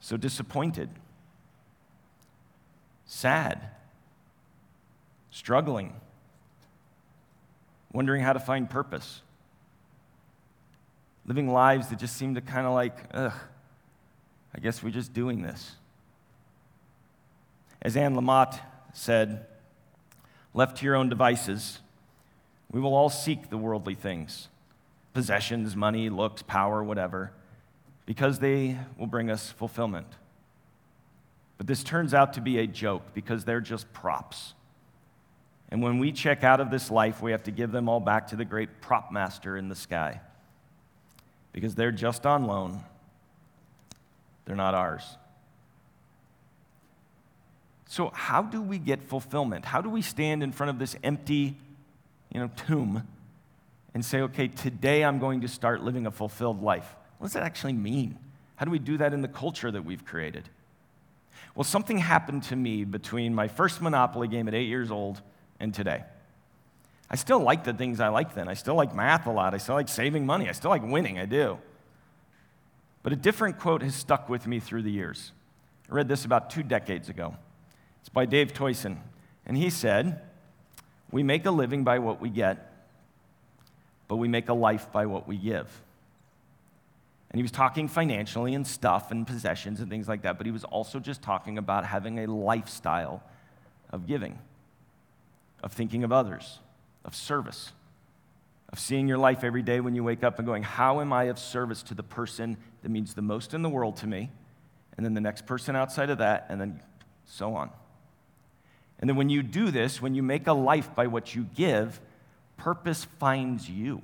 so disappointed, sad, struggling, wondering how to find purpose, living lives that just seem to kind of like, I guess we're just doing this. As Anne Lamott said, left to your own devices, we will all seek the worldly things, possessions, money, looks, power, whatever, because they will bring us fulfillment. But this turns out to be a joke because they're just props. And when we check out of this life, we have to give them all back to the great prop master in the sky because they're just on loan. They're not ours. So how do we get fulfillment? How do we stand in front of this empty, tomb and say, okay, today I'm going to start living a fulfilled life? What does that actually mean? How do we do that in the culture that we've created? Well, something happened to me between my first Monopoly game at 8 years old and today. I still like the things I liked then. I still like math a lot. I still like saving money. I still like winning. I do. But a different quote has stuck with me through the years. I read this about 2 decades ago. It's by Dave Toyson. And he said, "We make a living by what we get, but we make a life by what we give." And he was talking financially and stuff and possessions and things like that, but he was also just talking about having a lifestyle of giving, of thinking of others, of service, of seeing your life every day when you wake up and going, how am I of service to the person that means the most in the world to me, and then the next person outside of that, and then so on. And then when you do this, when you make a life by what you give, purpose finds you.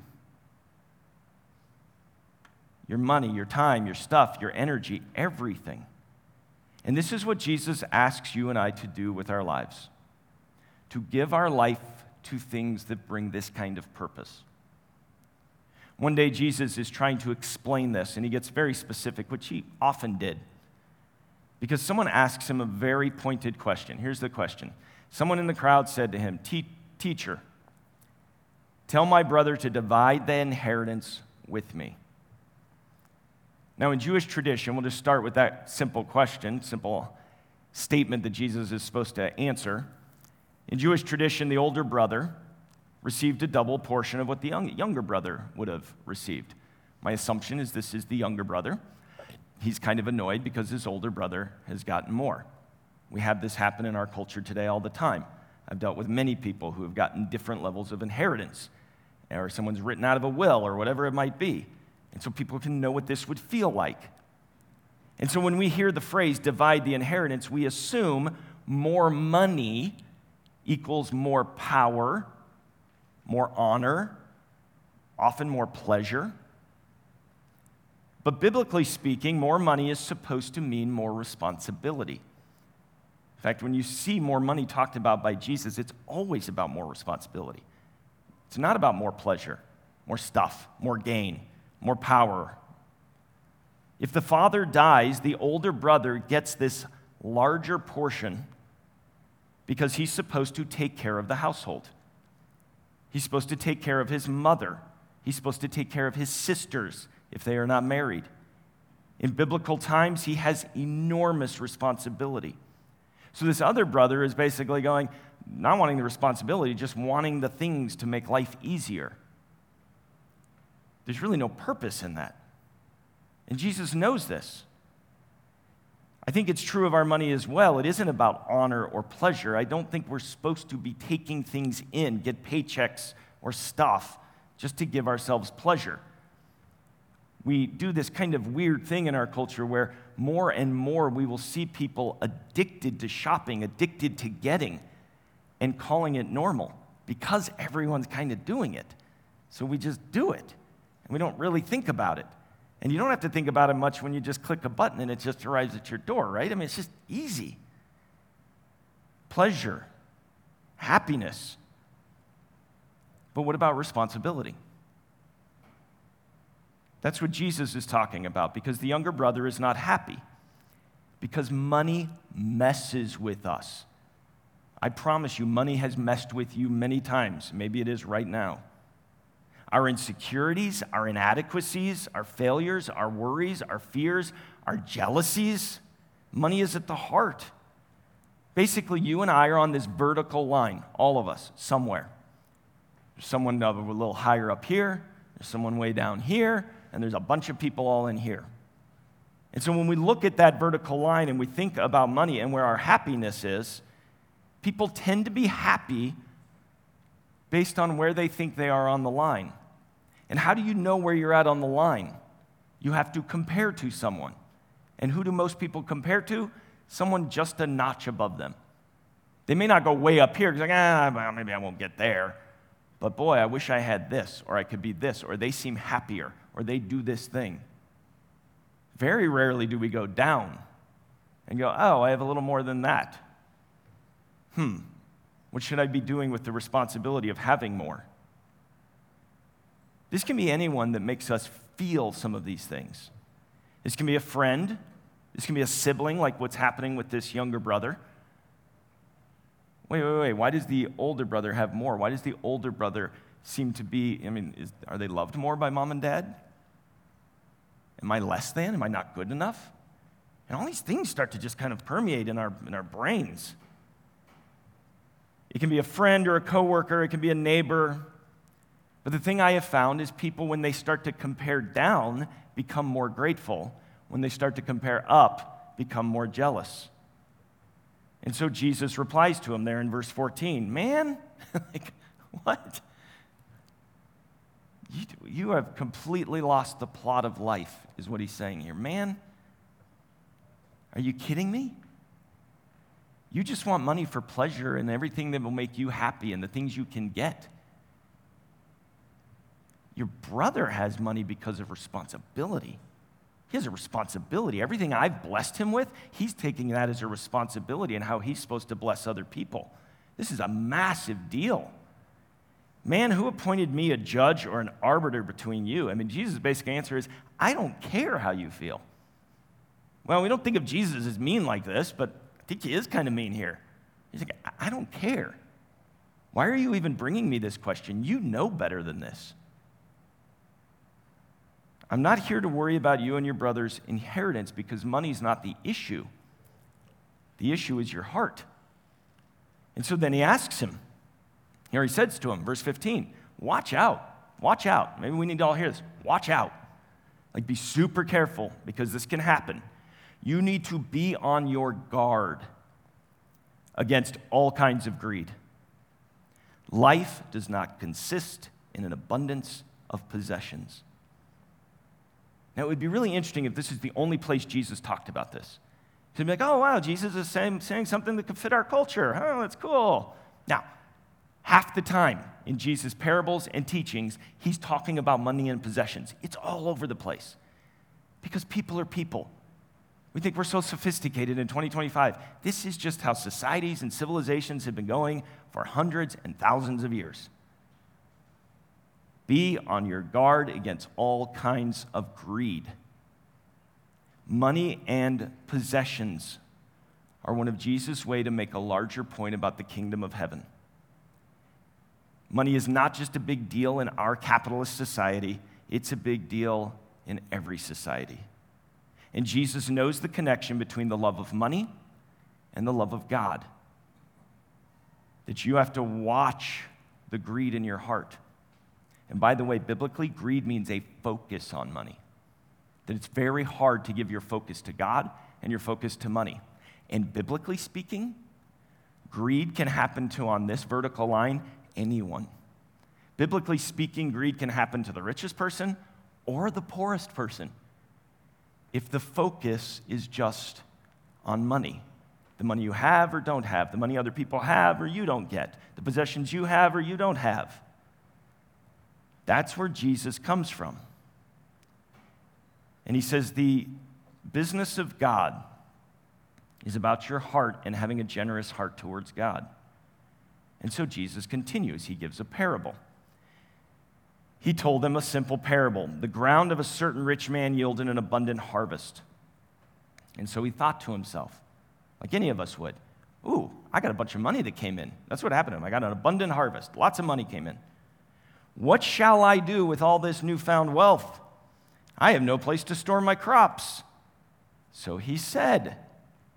Your money, your time, your stuff, your energy, everything. And this is what Jesus asks you and I to do with our lives, to give our life to things that bring this kind of purpose. One day, Jesus is trying to explain this, and he gets very specific, which he often did, because someone asks him a very pointed question. Here's the question. Someone in the crowd said to him, "Teacher, tell my brother to divide the inheritance with me." Now, in Jewish tradition, we'll just start with that simple question, simple statement that Jesus is supposed to answer. In Jewish tradition, the older brother received a double portion of what the younger brother would have received. My assumption is this is the younger brother. He's kind of annoyed because his older brother has gotten more. We have this happen in our culture today all the time. I've dealt with many people who have gotten different levels of inheritance, or someone's written out of a will, or whatever it might be. And so people can know what this would feel like. And so when we hear the phrase divide the inheritance, we assume more money equals more power, more honor, often more pleasure. But biblically speaking, more money is supposed to mean more responsibility. In fact, when you see more money talked about by Jesus, it's always about more responsibility. It's not about more pleasure, more stuff, more gain, more power. If the father dies, the older brother gets this larger portion because he's supposed to take care of the household. He's supposed to take care of his mother. He's supposed to take care of his sisters if they are not married. In biblical times, he has enormous responsibility. So this other brother is basically going, not wanting the responsibility, just wanting the things to make life easier. There's really no purpose in that. And Jesus knows this. I think it's true of our money as well. It isn't about honor or pleasure. I don't think we're supposed to be taking things in, get paychecks or stuff, just to give ourselves pleasure. We do this kind of weird thing in our culture where more and more we will see people addicted to shopping, addicted to getting, and calling it normal because everyone's kind of doing it. So we just do it. And we don't really think about it. And you don't have to think about it much when you just click a button and it just arrives at your door, right? I mean, it's just easy. Pleasure, happiness. But what about responsibility? That's what Jesus is talking about, because the younger brother is not happy, because money messes with us. I promise you, money has messed with you many times. Maybe it is right now. Our insecurities, our inadequacies, our failures, our worries, our fears, our jealousies, Money is at the heart. Basically, you and I are on this vertical line, all of us, somewhere. There's someone a little higher up here, there's someone way down here, and there's a bunch of people all in here. And so when we look at that vertical line and we think about money and where our happiness is, people tend to be happy based on where they think they are on the line. And how do you know where you're at on the line? You have to compare to someone. And who do most people compare to? Someone just a notch above them. They may not go way up here, because well, maybe I won't get there. But boy, I wish I had this, or I could be this, or they seem happier, or they do this thing. Very rarely do we go down and go, oh, I have a little more than that. What should I be doing with the responsibility of having more? This can be anyone that makes us feel some of these things. This can be a friend. This can be a sibling, like what's happening with this younger brother. Wait. Why does the older brother have more? Why does the older brother seem to be, are they loved more by mom and dad? Am I less than? Am I not good enough? And all these things start to just kind of permeate in our brains. It can be a friend or a coworker. It can be a neighbor. But the thing I have found is people, when they start to compare down, become more grateful. When they start to compare up, become more jealous. And so Jesus replies to him there in verse 14, man, like, what? You have completely lost the plot of life, is what he's saying here. Man, are you kidding me? You just want money for pleasure and everything that will make you happy and the things you can get. Your brother has money because of responsibility. He has a responsibility. Everything I've blessed him with, he's taking that as a responsibility and how he's supposed to bless other people. This is a massive deal. Man, who appointed me a judge or an arbiter between you? Jesus' basic answer is, I don't care how you feel. Well, we don't think of Jesus as mean like this, but I think he is kind of mean here. He's like, I don't care. Why are you even bringing me this question? You know better than this. I'm not here to worry about you and your brother's inheritance because money's not the issue. The issue is your heart. And so then he asks him, here he says to him, verse 15, watch out. Maybe we need to all hear this. Watch out. Like, be super careful because this can happen. You need to be on your guard against all kinds of greed. Life does not consist in an abundance of possessions. Now, it would be really interesting if this is the only place Jesus talked about this. He'd be like, oh, wow, Jesus is saying something that could fit our culture. Oh, that's cool. Now, half the time in Jesus' parables and teachings, he's talking about money and possessions. It's all over the place because people are people. We think we're so sophisticated in 2025. This is just how societies and civilizations have been going for hundreds and thousands of years. Be on your guard against all kinds of greed. Money and possessions are one of Jesus' ways to make a larger point about the kingdom of heaven. Money is not just a big deal in our capitalist society, it's a big deal in every society. And Jesus knows the connection between the love of money and the love of God. That you have to watch the greed in your heart. And by the way, biblically, greed means a focus on money. That it's very hard to give your focus to God and your focus to money. And biblically speaking, greed can happen to, on this vertical line, anyone. Biblically speaking, greed can happen to the richest person or the poorest person if the focus is just on money. The money you have or don't have, the money other people have or you don't get, the possessions you have or you don't have. That's where Jesus comes from. And he says the business of God is about your heart and having a generous heart towards God. And so Jesus continues. He gives a parable. He told them a simple parable. The ground of a certain rich man yielded an abundant harvest. And so he thought to himself, like any of us would, ooh, I got a bunch of money that came in. That's what happened to him. I got an abundant harvest. Lots of money came in. What shall I do with all this newfound wealth? I have no place to store my crops. So he said,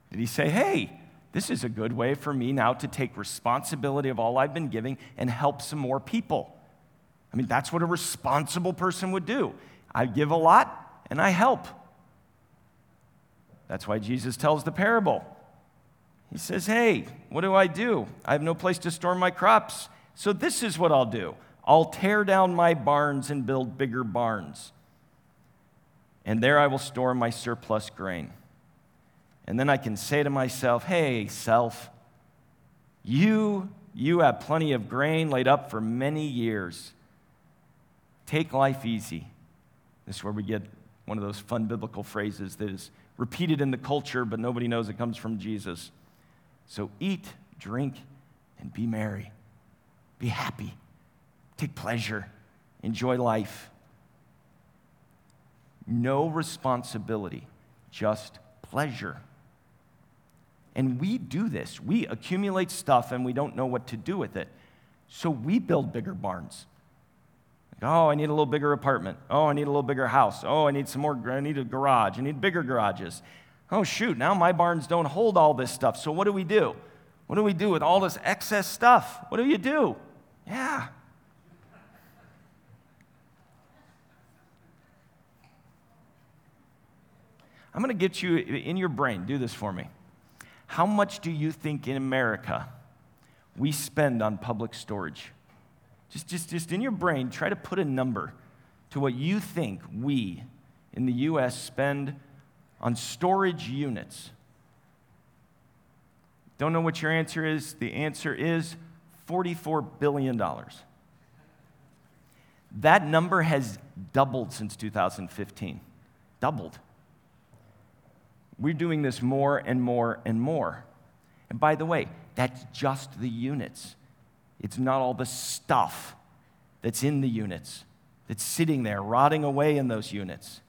Did he say, hey, this is a good way for me now to take responsibility of all I've been giving and help some more people? I mean, that's what a responsible person would do. I give a lot and I help. That's why Jesus tells the parable. He says, hey, what do? I have no place to store my crops. So this is what I'll do. I'll tear down my barns and build bigger barns. And there I will store my surplus grain. And then I can say to myself, hey, self, you have plenty of grain laid up for many years. Take life easy. This is where we get one of those fun biblical phrases that is repeated in the culture, but nobody knows it comes from Jesus. So eat, drink, and be merry. Be happy. Take pleasure. Enjoy life. No responsibility, just pleasure. And we do this. We accumulate stuff and we don't know what to do with it. So we build bigger barns. Oh, I need a little bigger apartment. Oh, I need a little bigger house. Oh, I need a garage. I need bigger garages. Oh, shoot, now my barns don't hold all this stuff. So what do we do? What do we do with all this excess stuff? What do you do? Yeah. I'm going to get you in your brain. Do this for me. How much do you think in America we spend on public storage? Just in your brain, try to put a number to what you think we in the U.S. spend on storage units. Don't know what your answer is? The answer is $44 billion. That number has doubled since 2015. Doubled. We're doing this more and more and more. And by the way, that's just the units. It's not all the stuff that's in the units, that's sitting there, rotting away in those units.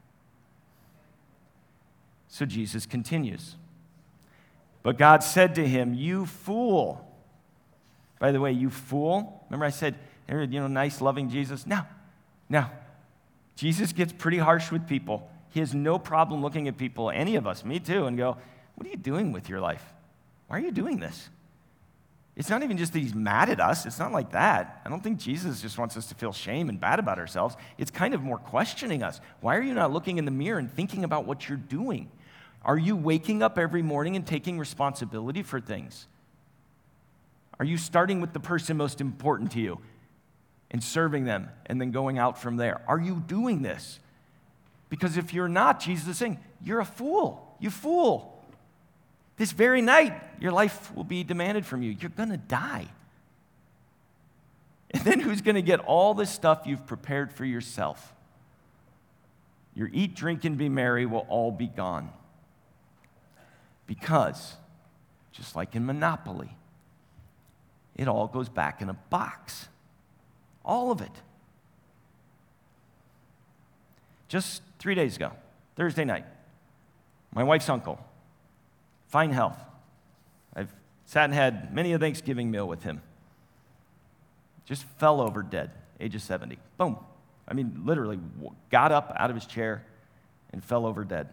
So Jesus continues. But God said to him, you fool. By the way, you fool. Remember I said, nice, loving Jesus? No. Jesus gets pretty harsh with people. He has no problem looking at people, any of us, me too, and go, what are you doing with your life? Why are you doing this? It's not even just that he's mad at us. It's not like that. I don't think Jesus just wants us to feel shame and bad about ourselves. It's kind of more questioning us. Why are you not looking in the mirror and thinking about what you're doing? Are you waking up every morning and taking responsibility for things? Are you starting with the person most important to you and serving them and then going out from there? Are you doing this? Because if you're not, Jesus is saying, you're a fool. You fool. This very night, your life will be demanded from you. You're going to die. And then who's going to get all the stuff you've prepared for yourself? Your eat, drink, and be merry will all be gone. Because, just like in Monopoly, it all goes back in a box. All of it. Just 3 days ago, Thursday night, my wife's uncle, fine health. I've sat and had many a Thanksgiving meal with him. Just fell over dead, age of 70. Boom. I mean, literally got up out of his chair and fell over dead.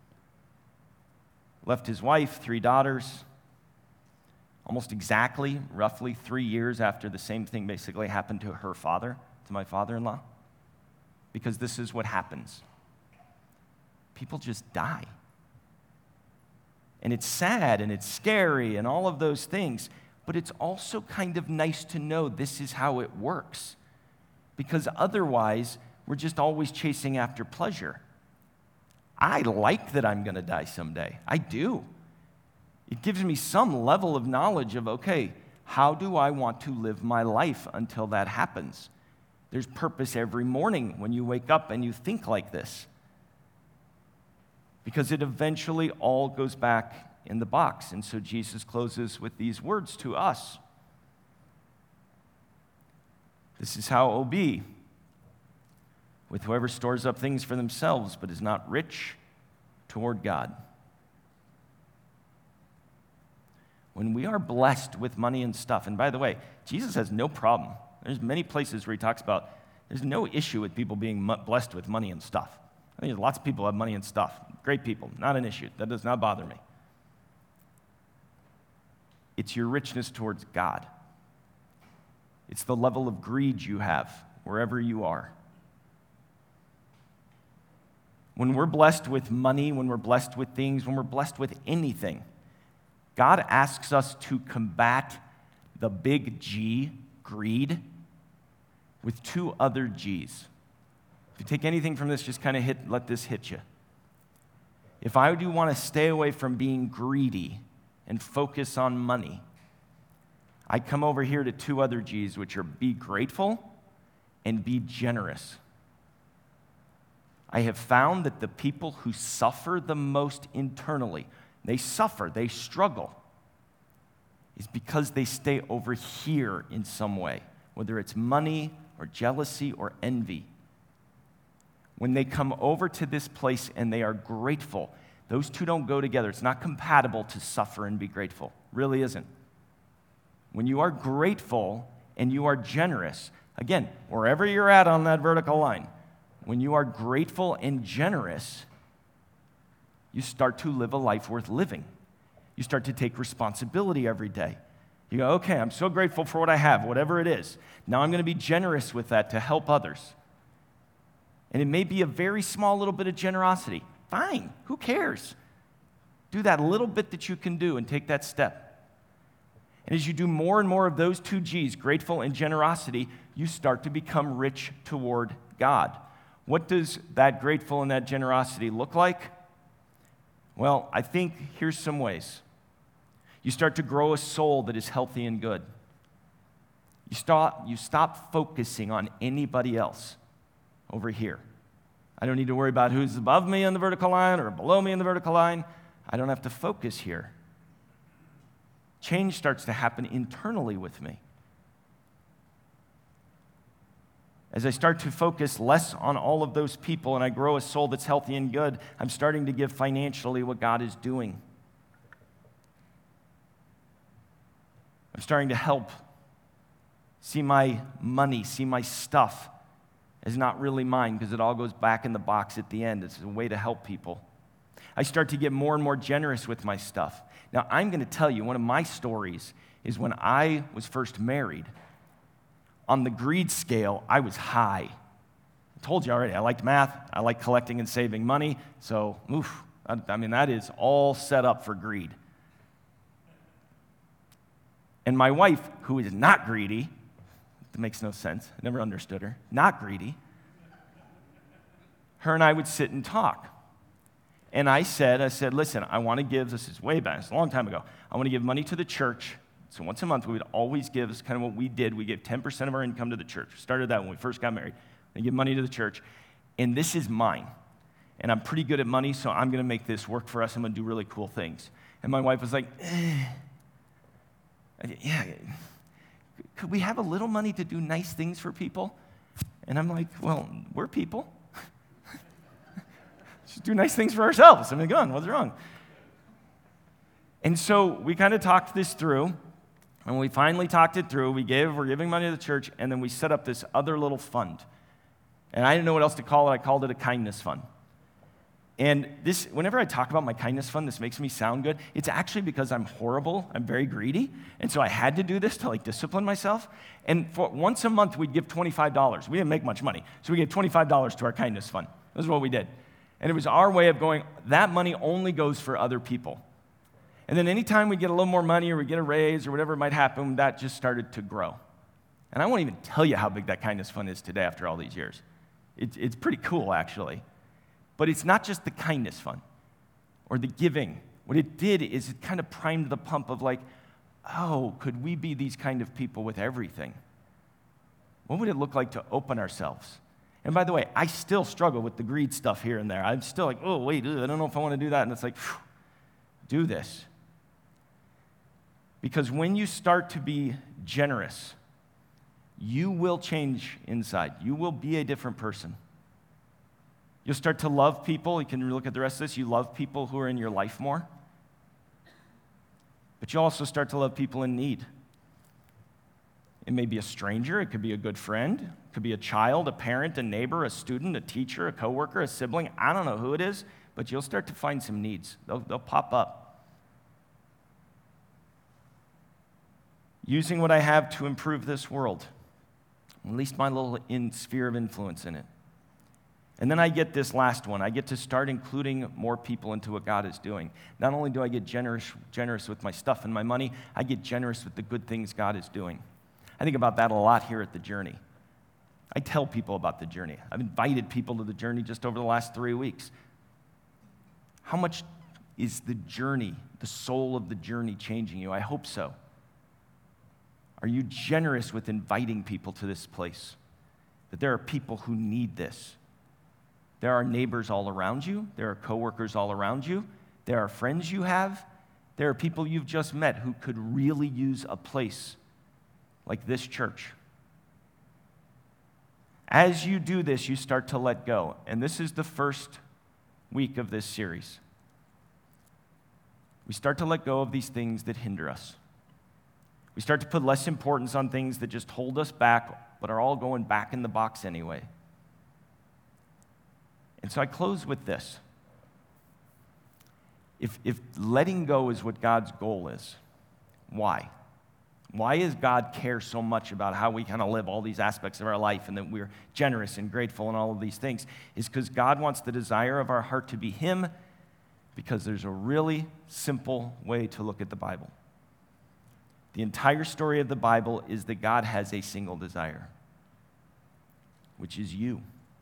Left his wife, 3 daughters, almost exactly, roughly 3 years after the same thing basically happened to her father, to my father-in-law. Because this is what happens. People just die. And it's sad and it's scary and all of those things, but it's also kind of nice to know this is how it works. Because otherwise, we're just always chasing after pleasure. I like that I'm going to die someday. I do. It gives me some level of knowledge of, okay, how do I want to live my life until that happens? There's purpose every morning when you wake up and you think like this. Because it eventually all goes back in the box. And so Jesus closes with these words to us. This is how it will be with whoever stores up things for themselves but is not rich toward God. When we are blessed with money and stuff, and by the way, Jesus has no problem. There's many places where he talks about there's no issue with people being blessed with money and stuff. I think lots of people have money and stuff. Great people, not an issue. That does not bother me. It's your richness towards God. It's the level of greed you have wherever you are. When we're blessed with money, when we're blessed with things, when we're blessed with anything, God asks us to combat the big G, greed, with two other G's. If you take anything from this, just kind of let this hit you. If I do want to stay away from being greedy and focus on money, I come over here to two other G's, which are be grateful and be generous. I have found that the people who suffer the most internally, they suffer, they struggle, is because they stay over here in some way, whether it's money or jealousy or envy. When they come over to this place and they are grateful, those two don't go together. It's not compatible to suffer and be grateful. It really isn't. When you are grateful and you are generous, again, wherever you're at on that vertical line, when you are grateful and generous, you start to live a life worth living. You start to take responsibility every day. You go, okay, I'm so grateful for what I have, whatever it is. Now I'm going to be generous with that to help others. And it may be a very small little bit of generosity. Fine, who cares? Do that little bit that you can do and take that step. And as you do more and more of those two G's, grateful and generosity, you start to become rich toward God. What does that grateful and that generosity look like? Well, I think here's some ways. You start to grow a soul that is healthy and good. You stop focusing on anybody else over here. I don't need to worry about who's above me on the vertical line or below me on the vertical line. I don't have to focus here. Change starts to happen internally with me. As I start to focus less on all of those people and I grow a soul that's healthy and good, I'm starting to give financially what God is doing. I'm starting to help see my money, see my stuff as not really mine because it all goes back in the box at the end. It's a way to help people. I start to get more and more generous with my stuff. Now, I'm going to tell you, one of my stories is when I was first married. On the greed scale, I was high. I told you already, I liked math, I like collecting and saving money, so, that is all set up for greed. And my wife, who is not greedy, that makes no sense, I never understood her, not greedy, her and I would sit and talk. And I said, listen, I want to give, this is way back, it's a long time ago, I want to give money to the church. So once a month, we would always give, this is kind of what we did, we gave 10% of our income to the church. We started that when we first got married. We give money to the church, and this is mine. And I'm pretty good at money, so I'm going to make this work for us. I'm going to do really cool things. And my wife was like, yeah, could we have a little money to do nice things for people? And I'm like, well, we're people. Just do nice things for ourselves. I mean, go on, what's wrong? And so we kind of talked this through. And when we finally talked it through, we're giving money to the church, and then we set up this other little fund. And I didn't know what else to call it. I called it a kindness fund. And this, whenever I talk about my kindness fund, this makes me sound good. It's actually because I'm horrible. I'm very greedy. And so I had to do this to discipline myself. And for once a month, we'd give $25. We didn't make much money. So we gave $25 to our kindness fund. This is what we did. And it was our way of going, that money only goes for other people. And then anytime we get a little more money or we get a raise or whatever might happen, that just started to grow. And I won't even tell you how big that kindness fund is today after all these years. It's pretty cool, actually. But it's not just the kindness fund or the giving. What it did is it kind of primed the pump of could we be these kind of people with everything? What would it look like to open ourselves? And by the way, I still struggle with the greed stuff here and there. I'm still I don't know if I want to do that. And it's do this. Because when you start to be generous, you will change inside. You will be a different person. You'll start to love people. You can look at the rest of this. You love people who are in your life more. But you also start to love people in need. It may be a stranger. It could be a good friend. It could be a child, a parent, a neighbor, a student, a teacher, a coworker, a sibling. I don't know who it is, but you'll start to find some needs. They'll pop up. using what I have to improve this world, at least my little sphere of influence in it. And then I get this last one. I get to start including more people into what God is doing. Not only do I get generous with my stuff and my money, I get generous with the good things God is doing. I think about that a lot here at The Journey. I tell people about The Journey. I've invited people to The Journey just over the last 3 weeks. How much is the journey, the soul of the journey, changing you? I hope so. Are you generous with inviting people to this place? That there are people who need this. There are neighbors all around you. There are coworkers all around you. There are friends you have. There are people you've just met who could really use a place like this church. As you do this, you start to let go. And this is the first week of this series. We start to let go of these things that hinder us. We start to put less importance on things that just hold us back, but are all going back in the box anyway. And so I close with this. If letting go is what God's goal is, why? Why does God care so much about how we kind of live all these aspects of our life and that we're generous and grateful and all of these things? Is because God wants the desire of our heart to be Him, because there's a really simple way to look at the Bible. The entire story of the Bible is that God has a single desire, which is you.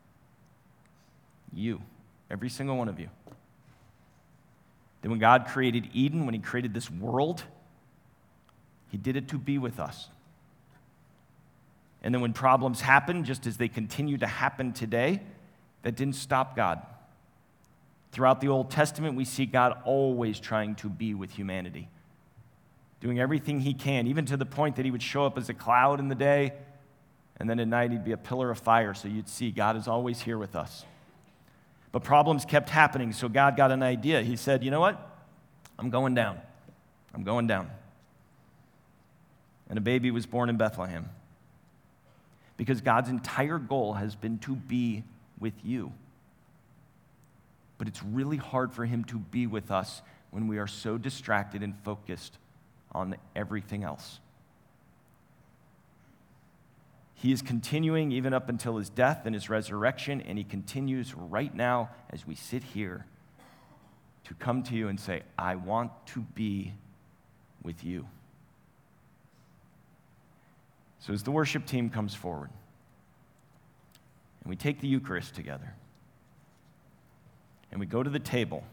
You, every single one of you. That when God created Eden, when He created this world, He did it to be with us. And then when problems happen, just as they continue to happen today, that didn't stop God. Throughout the Old Testament, we see God always trying to be with humanity, doing everything He can, even to the point that He would show up as a cloud in the day, and then at night He'd be a pillar of fire, so you'd see God is always here with us. But problems kept happening, so God got an idea. He said, you know what? I'm going down. I'm going down. And a baby was born in Bethlehem. Because God's entire goal has been to be with you. But it's really hard for Him to be with us when we are so distracted and focused on everything else. He is continuing even up until His death and His resurrection, and He continues right now as we sit here to come to you and say, I want to be with you. So as the worship team comes forward, and we take the Eucharist together, and we go to the table,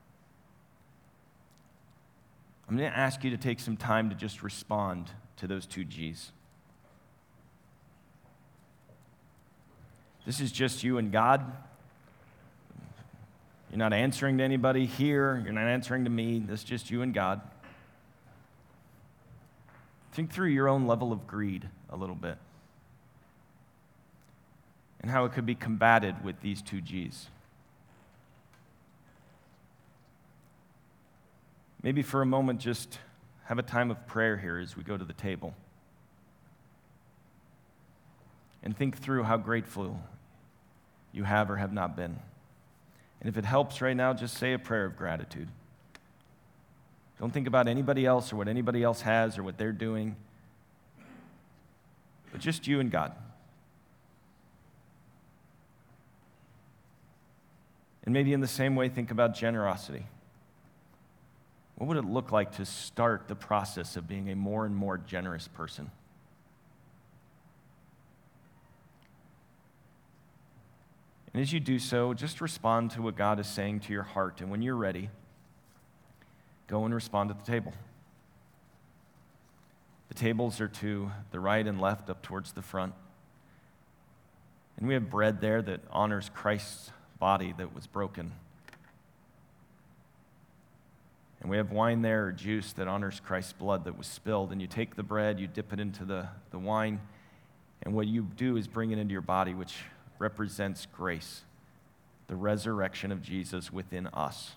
I'm going to ask you to take some time to just respond to those two G's. This is just you and God. You're not answering to anybody here. You're not answering to me. This is just you and God. Think through your own level of greed a little bit and how it could be combated with these two G's. Maybe for a moment, just have a time of prayer here as we go to the table. And think through how grateful you have or have not been. And if it helps right now, just say a prayer of gratitude. Don't think about anybody else or what anybody else has or what they're doing, but just you and God. And maybe in the same way, think about generosity. What would it look like to start the process of being a more and more generous person? And as you do so, just respond to what God is saying to your heart. And when you're ready, go and respond at the table. The tables are to the right and left, up towards the front. And we have bread there that honors Christ's body that was broken. And we have wine there, or juice, that honors Christ's blood that was spilled. And you take the bread, you dip it into the wine, and what you do is bring it into your body, which represents grace, the resurrection of Jesus within us.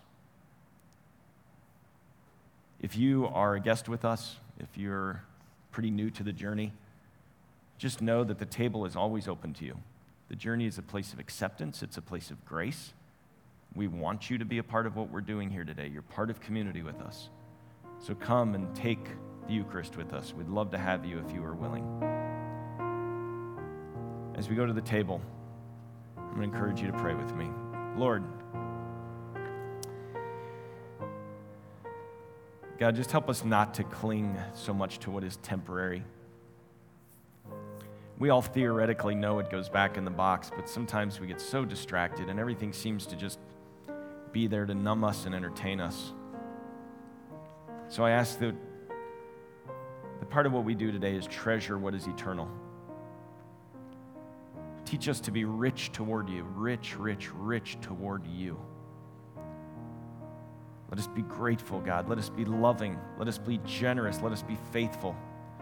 If you are a guest with us, if you're pretty new to the journey, just know that the table is always open to you. The journey is a place of acceptance. It's a place of grace. We want you to be a part of what we're doing here today. You're part of community with us. So come and take the Eucharist with us. We'd love to have you if you are willing. As we go to the table, I'm going to encourage you to pray with me. Lord, God, just help us not to cling so much to what is temporary. We all theoretically know it goes back in the box, but sometimes we get so distracted and everything seems to just be there to numb us and entertain us. So I ask that the part of what we do today is treasure what is eternal. Teach us to be rich toward you, rich, rich, rich toward you. Let us be grateful, God. Let us be loving. Let us be generous. Let us be faithful.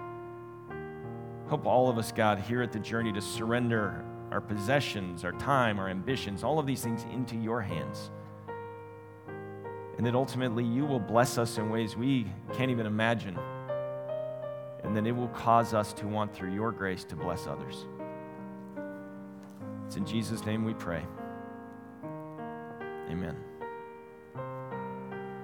Help all of us, God, here at the Journey to surrender our possessions, our time, our ambitions, all of these things into your hands. And that ultimately you will bless us in ways we can't even imagine. And then it will cause us to want, through your grace, to bless others. It's in Jesus' name we pray. Amen.